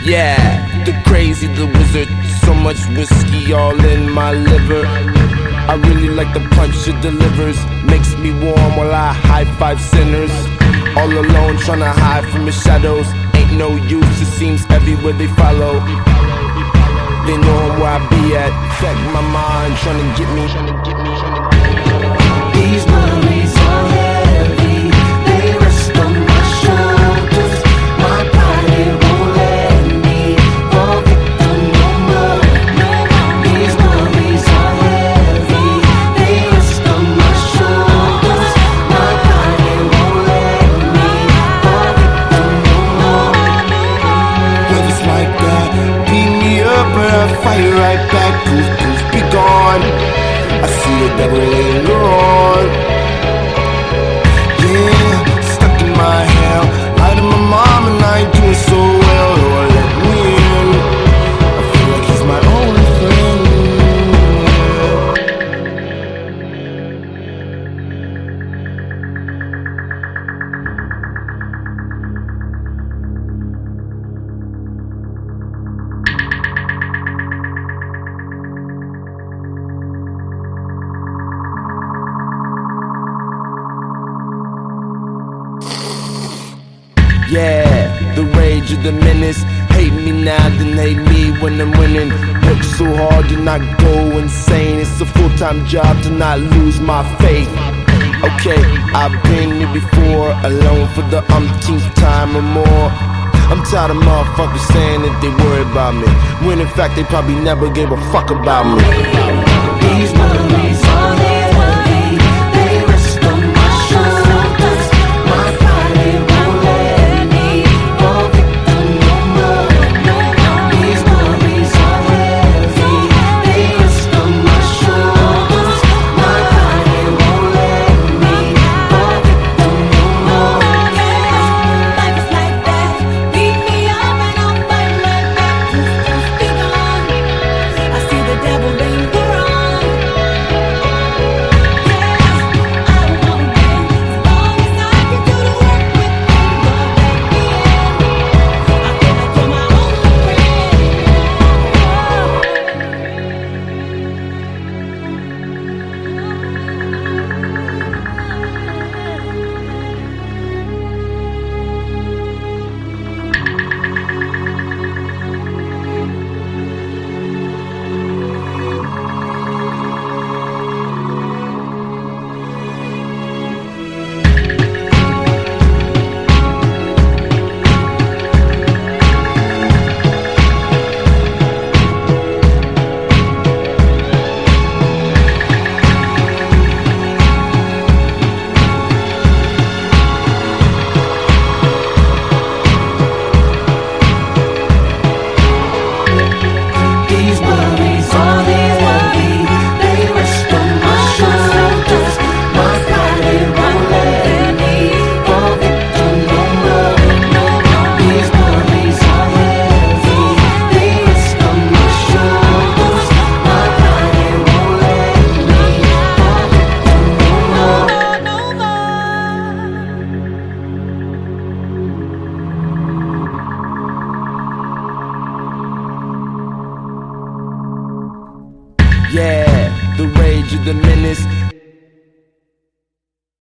Yeah, the crazy, the wizard. So much whiskey all in my liver. I really like the punch it delivers. Makes me warm while I high-five sinners. All alone tryna hide from the shadows. Ain't no use, it seems everywhere they follow. They know where I be at. Affect my mind, tryna get me. These worries are heavy, they rest on my shoulders. My pride, it won't let me fall victim no more. These worries are heavy, they rest on my shoulders. My pride, it won't let me fall victim no more. Brothers like that beat me up, but I fight right back. Poof, poof, be gone. I see the devil linger on. Yeah, stuck in my hell. Lied to my mom and I ain't doing so well. Lord, let me in. I feel like he's my only friend. Yeah, the rage of the menace. Hate me now, then hate me when I'm winning. Work so hard to not go insane. It's a full-time job to not lose my faith. Okay, I've been here before, alone for the umpteenth time or more. I'm tired of motherfuckers saying that they worry about me, when in fact they probably never gave a fuck about me. These worries are heavy, they rest on my shoulders. My pride, it won't let me fall victim no more. These worries are heavy, they rest on my shoulders. My pride, it won't let me fall victim no more. Life is like that, beat me up and I'll fight right back. Be gone, I see the devil linger on. Yeah, I wanna win, as long as I can do the work with you. Lord, let me in, I feel like you're my only These worries are heavy, they rest on my shoulders. My pride, it won't let me fall victim no more. These worries are heavy, they rest on my shoulders. My pride, it won't let me fall victim no Yeah, the rage of the menace.